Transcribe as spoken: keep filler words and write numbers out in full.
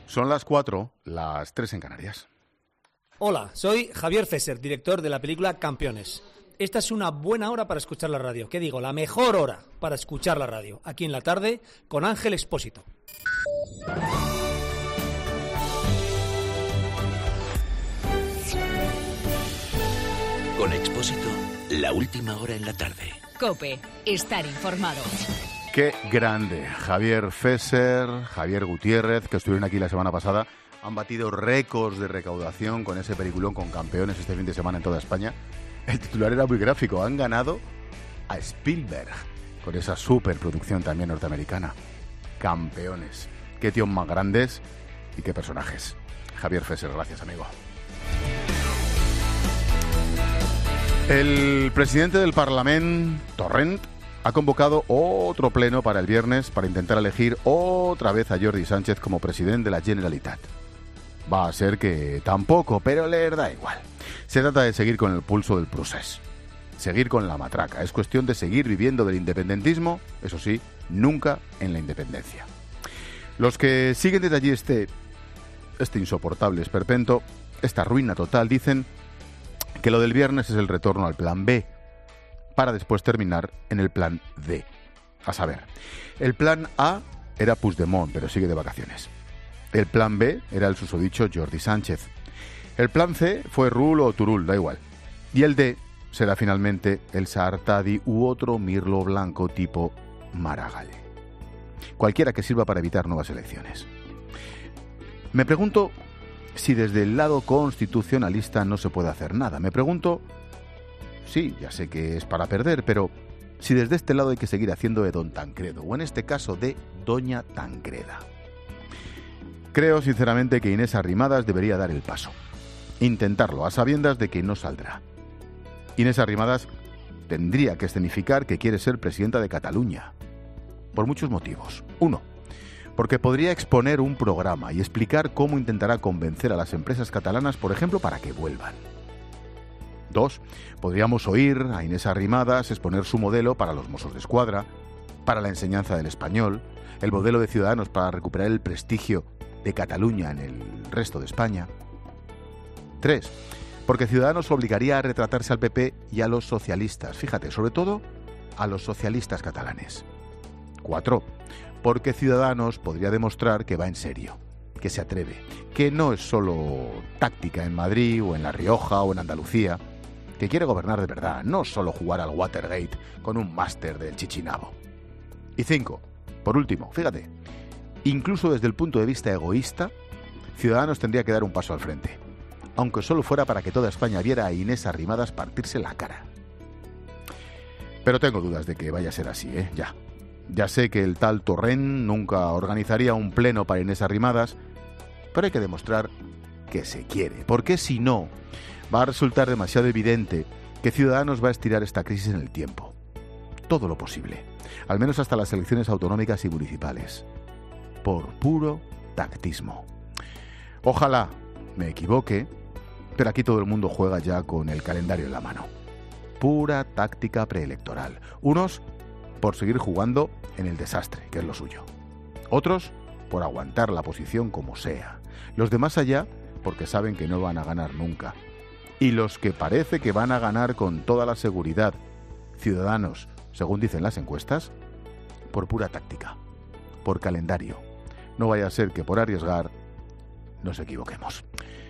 Son las cuatro, las tres en Canarias. Hola, soy Javier Fesser, director de la película Campeones. Esta es una buena hora para escuchar la radio. ¿Qué digo? La mejor hora para escuchar la radio. Aquí en la tarde, con Ángel Expósito. Con Expósito, la última hora en la tarde. COPE, estar informado. Qué grande. Javier Fesser, Javier Gutiérrez, que estuvieron aquí la semana pasada, han batido récords de recaudación con ese peliculón con Campeones este fin de semana en toda España. El titular era muy gráfico. Han ganado a Spielberg con esa superproducción también norteamericana. Campeones. Qué tíos más grandes y qué personajes. Javier Fesser, gracias, amigo. El presidente del Parlamento, Torrent, ha convocado otro pleno para el viernes para intentar elegir otra vez a Jordi Sánchez como presidente de la Generalitat. Va a ser que tampoco, pero les da igual. Se trata de seguir con el pulso del procés, seguir con la matraca. Es cuestión de seguir viviendo del independentismo, eso sí, nunca en la independencia. Los que siguen desde allí este, este insoportable esperpento, esta ruina total, dicen que lo del viernes es el retorno al plan B, para después terminar en el plan D. A saber, el plan A era Puigdemont, pero sigue de vacaciones. El plan B era el susodicho Jordi Sánchez. El plan C fue Rul o Turul, da igual. Y el D será finalmente el Saartadi u otro mirlo blanco tipo Maragall. Cualquiera que sirva para evitar nuevas elecciones. Me pregunto si desde el lado constitucionalista no se puede hacer nada. Me pregunto, sí, ya sé que es para perder, pero si desde este lado hay que seguir haciendo de don Tancredo, o en este caso de doña Tancreda. Creo sinceramente que Inés Arrimadas debería dar el paso. Intentarlo, a sabiendas de que no saldrá. Inés Arrimadas tendría que escenificar que quiere ser presidenta de Cataluña. Por muchos motivos. Uno, porque podría exponer un programa y explicar cómo intentará convencer a las empresas catalanas, por ejemplo, para que vuelvan. Dos, podríamos oír a Inés Arrimadas exponer su modelo para los Mossos de Escuadra, para la enseñanza del español, el modelo de Ciudadanos para recuperar el prestigio de Cataluña en el resto de España. Tres, porque Ciudadanos obligaría a retratarse al P P y a los socialistas, fíjate, sobre todo a los socialistas catalanes. Cuatro, porque Ciudadanos podría demostrar que va en serio, que se atreve, que no es solo táctica en Madrid o en La Rioja o en Andalucía, que quiere gobernar de verdad, no solo jugar al Watergate con un máster del Chichinabo. Y cinco, por último, fíjate, incluso desde el punto de vista egoísta, Ciudadanos tendría que dar un paso al frente, aunque solo fuera para que toda España viera a Inés Arrimadas partirse la cara. Pero tengo dudas de que vaya a ser así, ¿eh? Ya. Ya sé que el tal Torrent nunca organizaría un pleno para Inés Arrimadas, pero hay que demostrar que se quiere, porque si no, va a resultar demasiado evidente que Ciudadanos va a estirar esta crisis en el tiempo. Todo lo posible, al menos hasta las elecciones autonómicas y municipales, por puro tactismo. Ojalá me equivoque, pero aquí todo el mundo juega ya con el calendario en la mano. Pura táctica preelectoral. Unos por seguir jugando en el desastre, que es lo suyo. Otros por aguantar la posición como sea. Los de más allá porque saben que no van a ganar nunca. Y los que parece que van a ganar con toda la seguridad, Ciudadanos, según dicen las encuestas, por pura táctica, por calendario. No vaya a ser que por arriesgar nos equivoquemos.